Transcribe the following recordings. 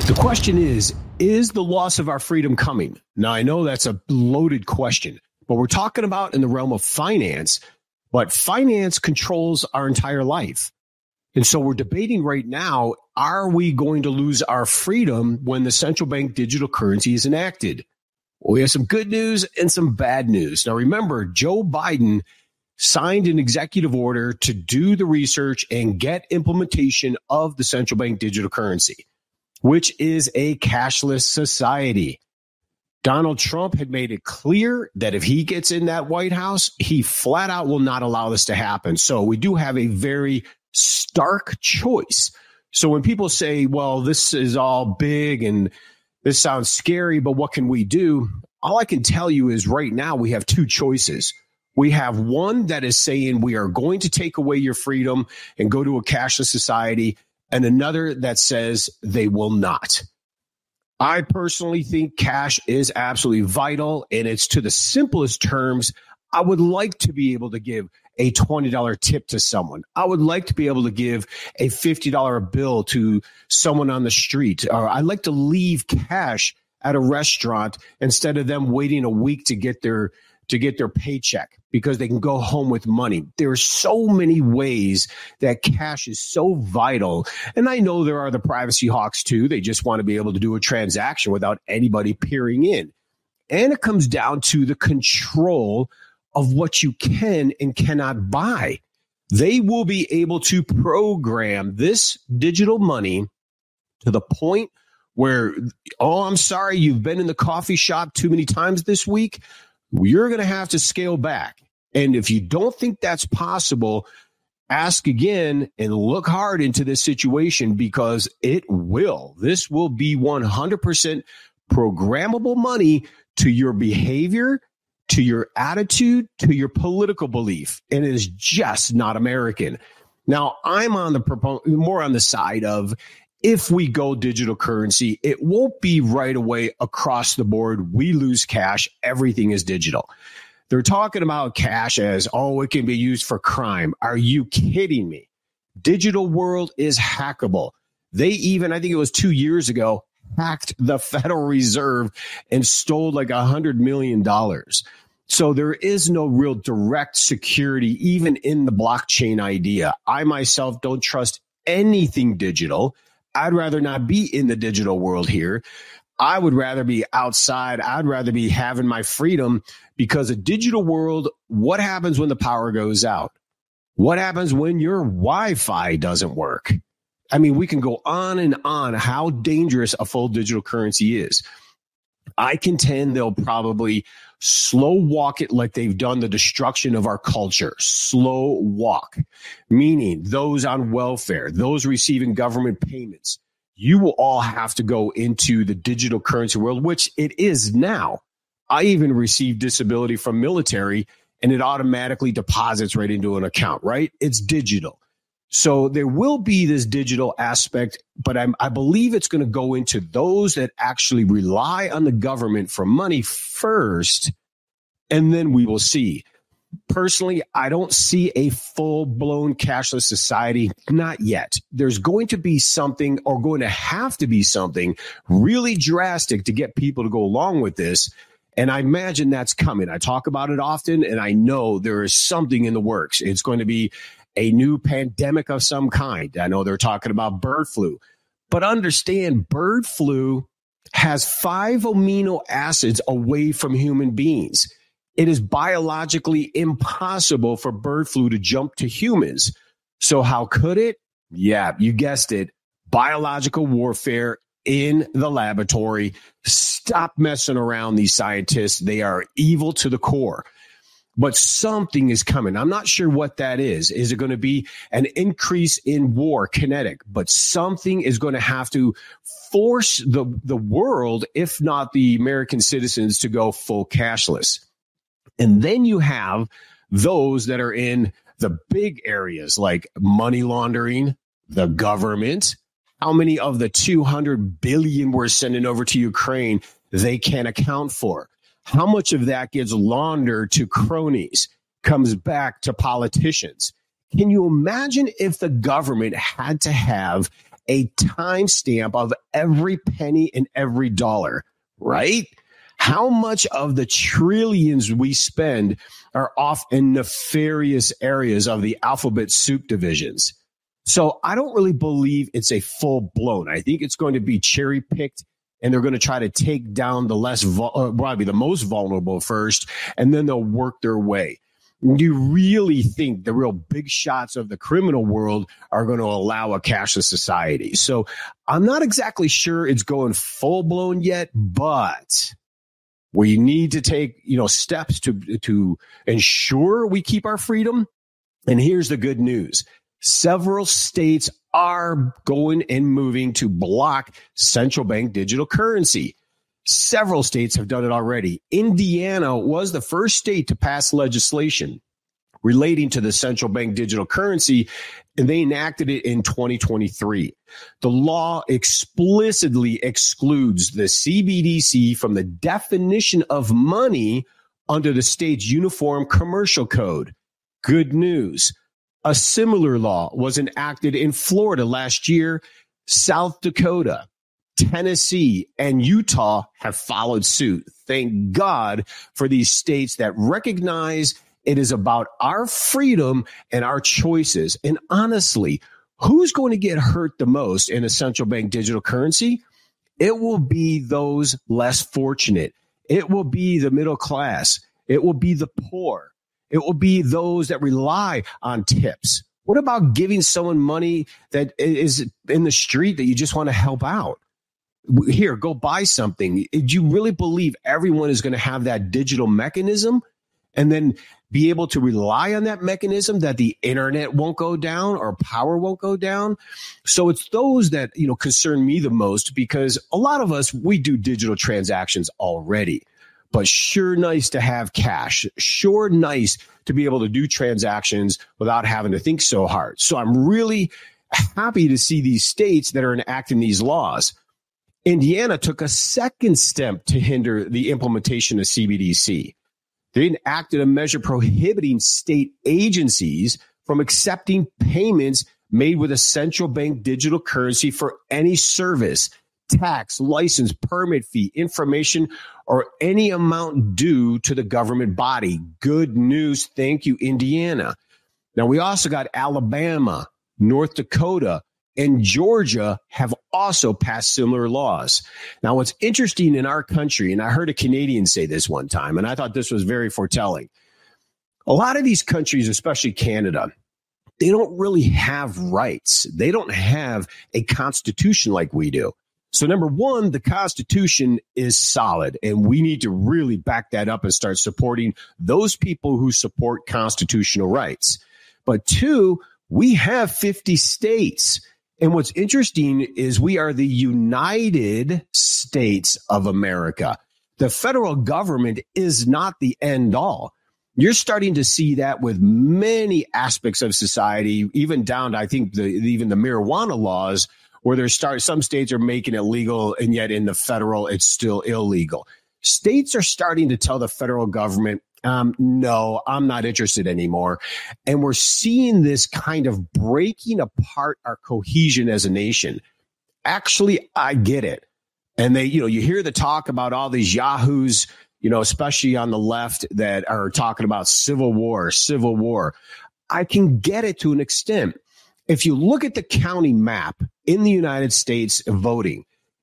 The question is the loss of our freedom coming? Now, I know that's a loaded question, but we're talking about in the realm of finance, but finance controls our entire life. And so we're debating right now, are we going to lose our freedom when the central bank digital currency is enacted? Well, we have some good news and some bad news. Now, remember, Joe Biden signed an executive order to do the research and get implementation of the central bank digital currency, which is a cashless society. Donald Trump had made it clear that if he gets in that White House, he flat out will not allow this to happen. So we do have a very stark choice. So when people say, well, this is all big and this sounds scary, but what can we do? All I can tell you is right now we have two choices. We have one that is saying we are going to take away your freedom and go to a cashless society, and another that says they will not. I personally think cash is absolutely vital, and it's to the simplest terms. I would like to be able to give a $20 tip to someone. I would like to be able to give a $50 bill to someone on the street. Or I'd like to leave cash at a restaurant instead of them waiting a week to get their paycheck because they can go home with money. There are so many ways that cash is so vital. And I know there are the privacy hawks too. They just want to be able to do a transaction without anybody peering in. And it comes down to the control of what you can and cannot buy. They will be able to program this digital money to the point where, oh, I'm sorry, you've been in the coffee shop too many times this week. You're going to have to scale back. And if you don't think that's possible, ask again and look hard into this situation because it will. This will be 100% programmable money to your behavior, to your attitude, to your political belief. And it is just not American. Now, I'm on the more on the side of if we go digital currency, it won't be right away across the board. We lose cash. Everything is digital. They're talking about cash as, oh, it can be used for crime. Are you kidding me? Digital world is hackable. They even, I think it was 2 years ago, hacked the Federal Reserve and stole like $100 million. So there is no real direct security, even in the blockchain idea. I myself don't trust anything digital. I'd rather not be in the digital world here. I would rather be outside. I'd rather be having my freedom because a digital world, what happens when the power goes out? What happens when your Wi-Fi doesn't work? I mean, we can go on and on how dangerous a full digital currency is. I contend they'll probably slow walk it like they've done the destruction of our culture. Slow walk, meaning those on welfare, those receiving government payments. You will all have to go into the digital currency world, which it is now. I even received disability from military and it automatically deposits right into an account, right? It's digital. So there will be this digital aspect, but I believe it's going to go into those that actually rely on the government for money first, and then we will see. Personally, I don't see a full-blown cashless society, not yet. There's going to be something or going to have to be something really drastic to get people to go along with this, and I imagine that's coming. I talk about it often, and I know there is something in the works. It's going to be a new pandemic of some kind. I know they're talking about bird flu, but understand bird flu has 5 amino acids away from human beings. It is biologically impossible for bird flu to jump to humans. So how could it? Yeah, you guessed it. Biological warfare in the laboratory. Stop messing around, these scientists. They are evil to the core. But something is coming. I'm not sure what that is. Is it going to be an increase in war, kinetic? But something is going to have to force the world, if not the American citizens, to go full cashless. And then you have those that are in the big areas like money laundering, the government. How many of the 200 billion we're sending over to Ukraine they can't account for? How much of that gets laundered to cronies, comes back to politicians? Can you imagine if the government had to have a timestamp of every penny and every dollar, right? How much of the trillions we spend are off in nefarious areas of the alphabet soup divisions? So I don't really believe it's a full blown. I think it's going to be cherry picked, and they're going to try to take down the probably the most vulnerable first, and then they'll work their way. Do you really think the real big shots of the criminal world are going to allow a cashless society? So I'm not exactly sure it's going full blown yet, but we need to take, steps to ensure we keep our freedom. And here's the good news. Several states are going and moving to block central bank digital currency. Several states have done it already. Indiana was the first state to pass legislation relating to the central bank digital currency, and they enacted it in 2023. The law explicitly excludes the CBDC from the definition of money under the state's Uniform Commercial Code. Good news. A similar law was enacted in Florida last year. South Dakota, Tennessee, and Utah have followed suit. Thank God for these states that recognize it is about our freedom and our choices. And honestly, who's going to get hurt the most in a central bank digital currency? It will be those less fortunate. It will be the middle class. It will be the poor. It will be those that rely on tips. What about giving someone money that is in the street that you just want to help out? Here, go buy something. Do you really believe everyone is going to have that digital mechanism and then be able to rely on that mechanism, that the internet won't go down or power won't go down? So it's those that, concern me the most, because a lot of us, we do digital transactions already. But sure nice to have cash. Sure nice to be able to do transactions without having to think so hard. So I'm really happy to see these states that are enacting these laws. Indiana took a second step to hinder the implementation of CBDC. They enacted a measure prohibiting state agencies from accepting payments made with a central bank digital currency for any service, tax, license, permit fee, information, or any amount due to the government body. Good news. Thank you, Indiana. Now, we also got Alabama, North Dakota, and Georgia have also passed similar laws. Now, what's interesting in our country, and I heard a Canadian say this one time, and I thought this was very foretelling. A lot of these countries, especially Canada, they don't really have rights. They don't have a constitution like we do. So number one, the Constitution is solid, and we need to really back that up and start supporting those people who support constitutional rights. But two, we have 50 states. And what's interesting is we are the United States of America. The federal government is not the end all. You're starting to see that with many aspects of society, even down to, I think, even the marijuana laws, where some states are making it legal, and yet in the federal, it's still illegal. States are starting to tell the federal government, no, I'm not interested anymore. And we're seeing this kind of breaking apart our cohesion as a nation. Actually, I get it. And you hear the talk about all these yahoos, especially on the left, that are talking about civil war. I can get it to an extent. If you look at the county map in the United States voting,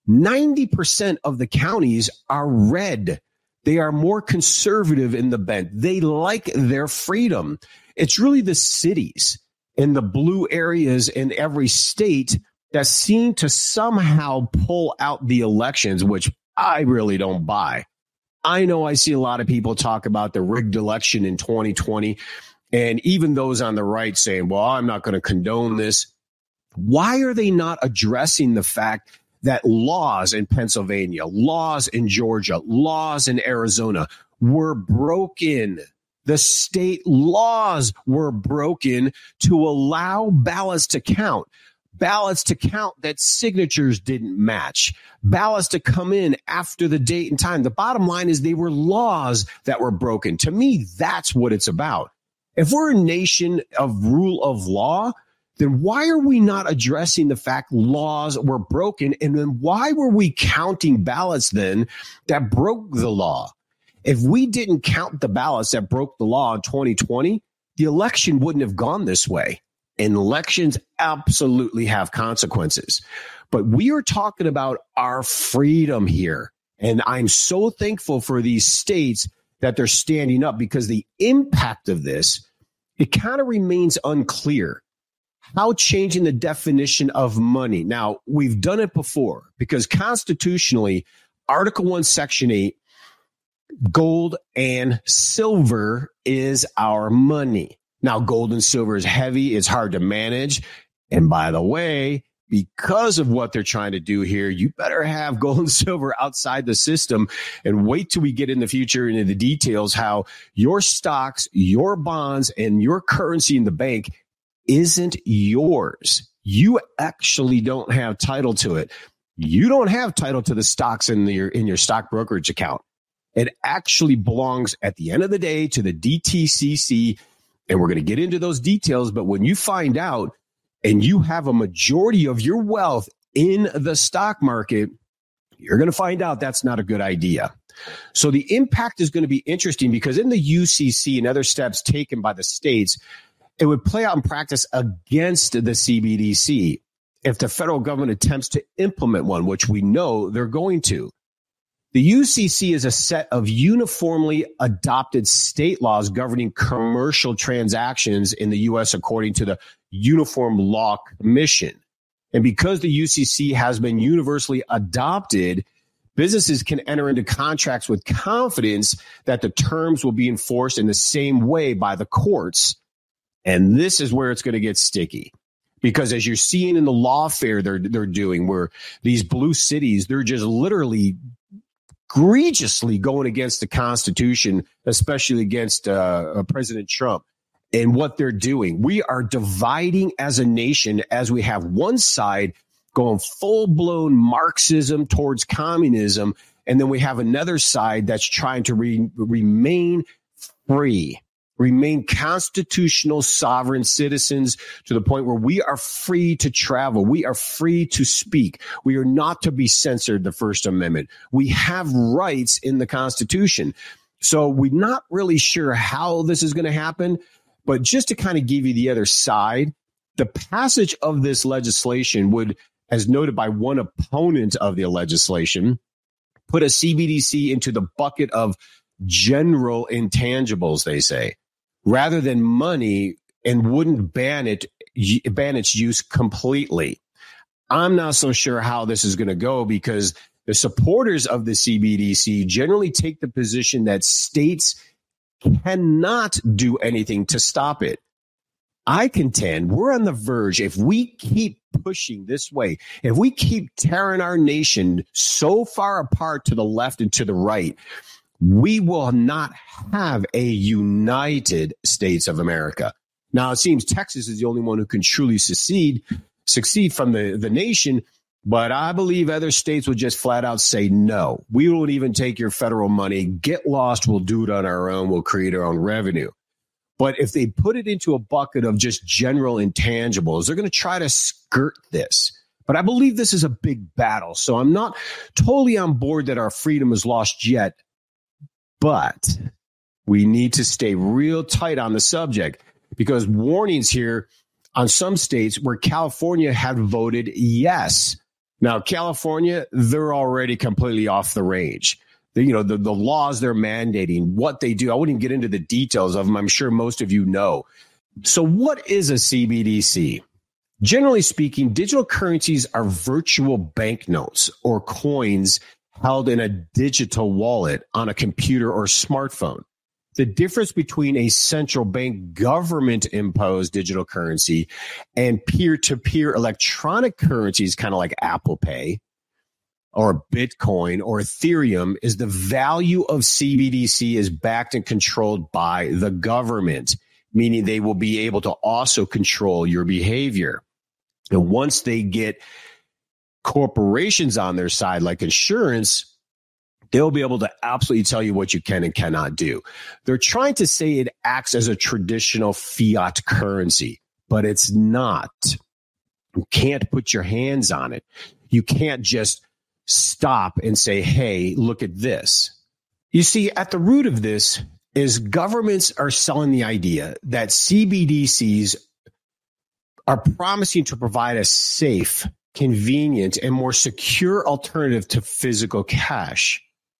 90% of the counties are red. They are more conservative in the bent. They like their freedom. It's really the cities and the blue areas in every state that seem to somehow pull out the elections, which I really don't buy. I know I see a lot of people talk about the rigged election in 2020, and even those on the right saying, well, I'm not going to condone this. Why are they not addressing the fact that laws in Pennsylvania, laws in Georgia, laws in Arizona were broken? The state laws were broken to allow ballots to count that signatures didn't match, ballots to come in after the date and time. The bottom line is they were laws that were broken. To me, that's what it's about. If we're a nation of rule of law, then why are we not addressing the fact laws were broken? And then why were we counting ballots then that broke the law? If we didn't count the ballots that broke the law in 2020, the election wouldn't have gone this way. And elections absolutely have consequences. But we are talking about our freedom here. And I'm so thankful for these states that they're standing up, because the impact of this, it kind of remains unclear. How changing the definition of money. Now, we've done it before, because constitutionally, Article 1, Section 8, gold and silver is our money. Now, gold and silver is heavy. It's hard to manage. And by the way, because of what they're trying to do here, you better have gold and silver outside the system, and wait till we get in the future into the details how your stocks, your bonds, and your currency in the bank isn't yours. You actually don't have title to it. You don't have title to the stocks in your stock brokerage account. It actually belongs at the end of the day to the DTCC, and we're going to get into those details. But when you find out and you have a majority of your wealth in the stock market, you're going to find out that's not a good idea. So the impact is going to be interesting, because in the UCC and other steps taken by the states, it would play out in practice against the CBDC if the federal government attempts to implement one, which we know they're going to. The UCC is a set of uniformly adopted state laws governing commercial transactions in the U.S. according to the Uniform Law Commission. And because the UCC has been universally adopted, businesses can enter into contracts with confidence that the terms will be enforced in the same way by the courts. And this is where it's going to get sticky. Because as you're seeing in the lawfare they're doing, where these blue cities, they're just literally egregiously going against the Constitution, especially against President Trump and what they're doing. We are dividing as a nation, as we have one side going full-blown Marxism towards communism, and then we have another side that's trying to remain free, remain constitutional sovereign citizens to the point where we are free to travel. We are free to speak. We are not to be censored, the First Amendment. We have rights in the Constitution. So we're not really sure how this is going to happen. But just to kind of give you the other side, the passage of this legislation would, as noted by one opponent of the legislation, put a CBDC into the bucket of general intangibles, they say, rather than money, and wouldn't ban its use completely. I'm not so sure how this is going to go, because the supporters of the CBDC generally take the position that states cannot do anything to stop it. I contend we're on the verge. If we keep pushing this way, if we keep tearing our nation so far apart to the left and to the right, we will not have a United States of America. Now, it seems Texas is the only one who can truly succeed from the nation, but I believe other states would just flat out say, no, we won't even take your federal money. Get lost. We'll do it on our own. We'll create our own revenue. But if they put it into a bucket of just general intangibles, they're going to try to skirt this. But I believe this is a big battle. So I'm not totally on board that our freedom is lost yet. But we need to stay real tight on the subject, because warnings here on some states where California had voted yes. Now, California, they're already completely off the range. The laws they're mandating, what they do. I wouldn't get into the details of them. I'm sure most of you know. So what is a CBDC? Generally speaking, digital currencies are virtual banknotes or coins held in a digital wallet on a computer or smartphone. The difference between a central bank government-imposed digital currency and peer-to-peer electronic currencies, kind of like Apple Pay or Bitcoin or Ethereum, is the value of CBDC is backed and controlled by the government, meaning they will be able to also control your behavior. And once they get corporations on their side, like insurance, they'll be able to absolutely tell you what you can and cannot do. They're trying to say it acts as a traditional fiat currency, but it's not. You can't put your hands on it. You can't just stop and say, hey, look at this. You see, at the root of this is governments are selling the idea that CBDCs are promising to provide a safe, convenient, and more secure alternative to physical cash.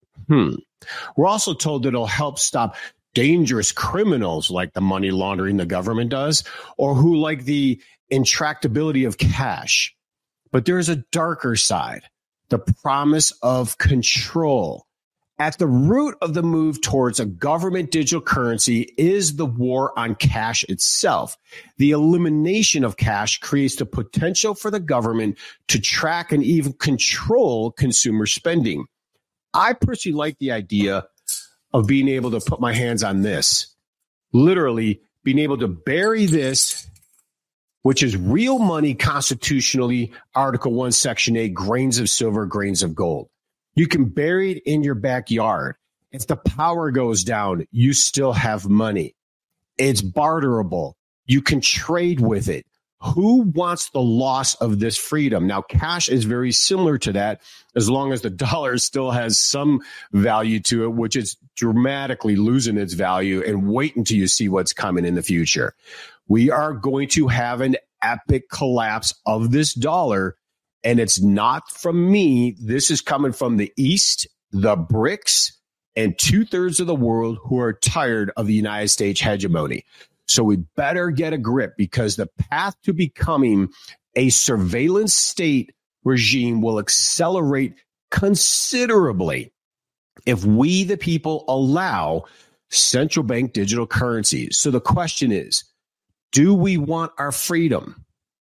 We're also told that it'll help stop dangerous criminals like the money laundering the government does, or who like the intractability of cash. But there's a darker side, the promise of control. At the root of the move towards a government digital currency is the war on cash itself. The elimination of cash creates the potential for the government to track and even control consumer spending. I personally like the idea of being able to put my hands on this, literally being able to bury this, which is real money constitutionally, Article 1, Section 8, grains of silver, grains of gold. You can bury it in your backyard. If the power goes down, you still have money. It's barterable. You can trade with it. Who wants the loss of this freedom? Now, cash is very similar to that, as long as the dollar still has some value to it, which is dramatically losing its value, and wait until you see what's coming in the future. We are going to have an epic collapse of this dollar. And it's not from me. This is coming from the East, the BRICS, and 2/3 of the world who are tired of the United States hegemony. So we better get a grip, because the path to becoming a surveillance state regime will accelerate considerably if we, the people, allow central bank digital currencies. So the question is, do we want our freedom?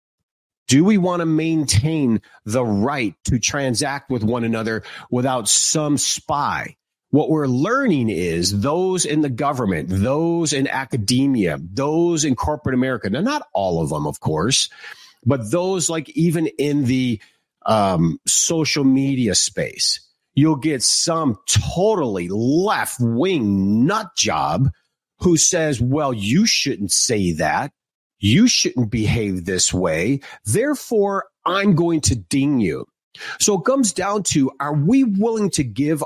Do we want to maintain the right to transact with one another without some spy? What we're learning is those in the government, those in academia, those in corporate America, now not all of them, of course, but those like even in the social media space, you'll get some totally left-wing nut job who says, well, you shouldn't say that. You shouldn't behave this way. Therefore, I'm going to ding you. So it comes down to, are we willing to give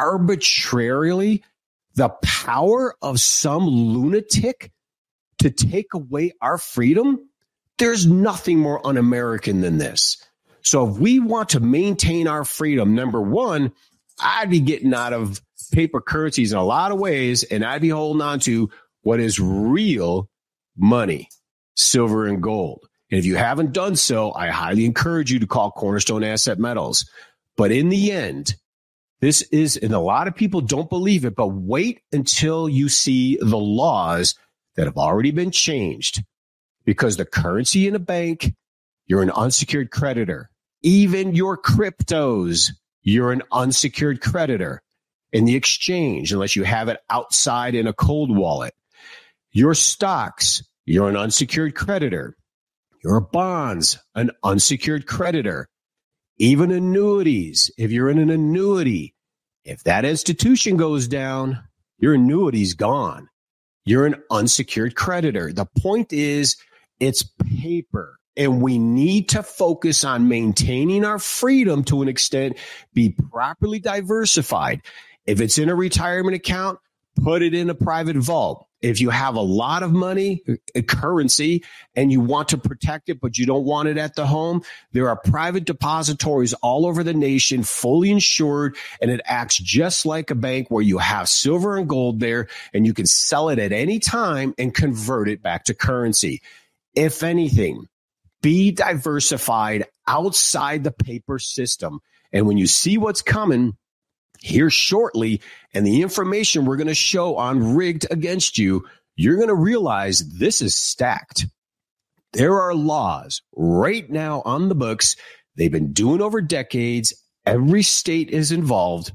arbitrarily the power of some lunatic to take away our freedom? There's nothing more un-American than this. So if we want to maintain our freedom, number one, I'd be getting out of paper currencies in a lot of ways, and I'd be holding on to what is real money. Silver and gold. And if you haven't done so, I highly encourage you to call Cornerstone Asset Metals. But in the end, this is, and a lot of people don't believe it, but wait until you see the laws that have already been changed. Because the currency in a bank, you're an unsecured creditor. Even your cryptos, you're an unsecured creditor. In the exchange, unless you have it outside in a cold wallet. Your stocks, you're an unsecured creditor. Your bonds, an unsecured creditor. Even annuities, if you're in an annuity, if that institution goes down, your annuity's gone. You're an unsecured creditor. The point is, it's paper, and we need to focus on maintaining our freedom to an extent, be properly diversified. If it's in a retirement account, put it in a private vault. If you have a lot of money, currency, and you want to protect it, but you don't want it at the home, there are private depositories all over the nation, fully insured, and it acts just like a bank where you have silver and gold there, and you can sell it at any time and convert it back to currency. If anything, be diversified outside the paper system. And when you see what's coming here shortly, and the information we're going to show on Rigged Against You, you're going to realize this is stacked. There are laws right now on the books. They've been doing over decades. Every state is involved.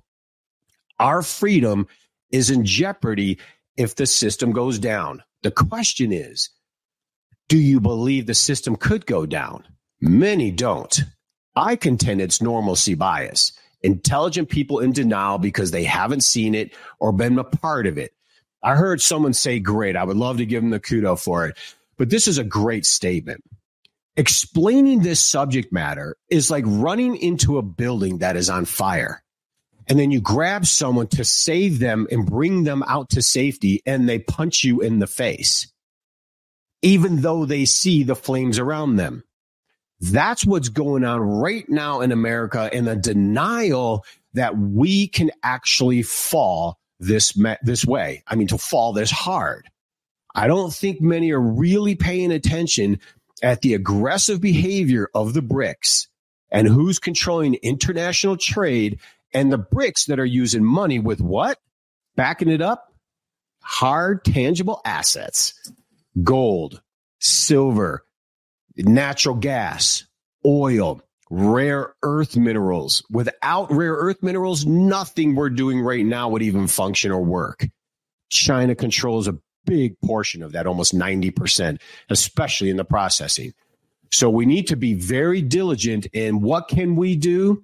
Our freedom is in jeopardy if the system goes down. The question is, do you believe the system could go down? Many don't. I contend it's normalcy bias. Intelligent people in denial because they haven't seen it or been a part of it. I heard someone say, great, I would love to give them the kudo for it. but this is a great statement. Explaining this subject matter is like running into a building that is on fire. And then you grab someone to save them and bring them out to safety, and they punch you in the face, even though they see the flames around them. That's what's going on right now in America, in the denial that we can actually fall this way. I mean, to fall this hard. I don't think many are really paying attention at the aggressive behavior of the BRICS and who's controlling international trade, and the BRICS that are using money with what? Backing it up? Hard, tangible assets. Gold, silver, natural gas, oil, rare earth minerals. Without rare earth minerals, nothing we're doing right now would even function or work. China controls a big portion of that, almost 90%, especially in the processing. So we need to be very diligent in what can we do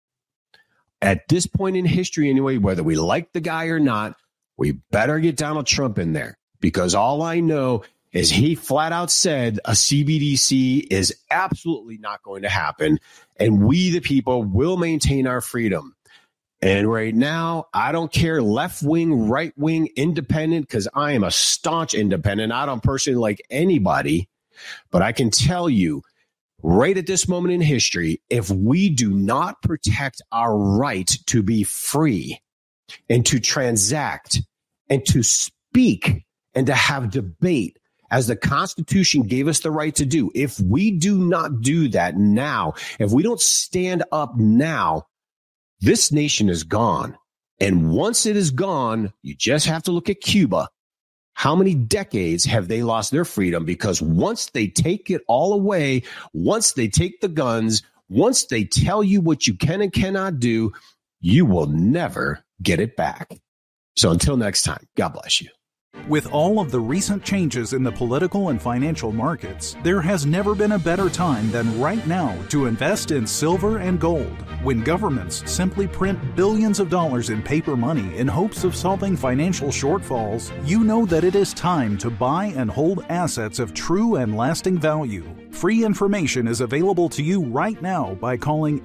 at this point in history anyway, whether we like the guy or not. We better get Donald Trump in there, because all I know is he flat out said a CBDC is absolutely not going to happen, and we, the people, will maintain our freedom. And right now, I don't care left wing, right wing, independent, because I am a staunch independent. I don't personally like anybody, but I can tell you right at this moment in history, if we do not protect our right to be free and to transact and to speak and to have debate, as the Constitution gave us the right to do, if we do not do that now, if we don't stand up now, this nation is gone. And once it is gone, you just have to look at Cuba. How many decades have they lost their freedom? Because once they take it all away, once they take the guns, once they tell you what you can and cannot do, you will never get it back. So until next time, God bless you. With all of the recent changes in the political and financial markets, there has never been a better time than right now to invest in silver and gold. When governments simply print billions of dollars in paper money in hopes of solving financial shortfalls, you know that it is time to buy and hold assets of true and lasting value. Free information is available to you right now by calling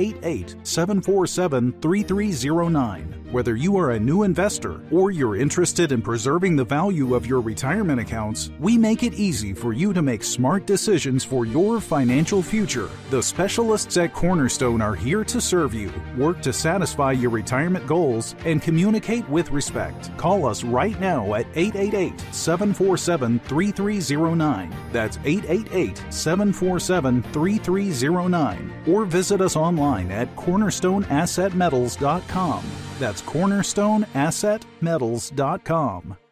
888-747-3309. Whether you are a new investor or you're interested in preserving the value of your retirement accounts, we make it easy for you to make smart decisions for your financial future. The specialists at Cornerstone are here to serve you, work to satisfy your retirement goals, and communicate with respect. Call us right now at 888-747-3309. That's 888-747-3309. Or visit us online at cornerstoneassetmetals.com. That's cornerstoneassetmetals.com.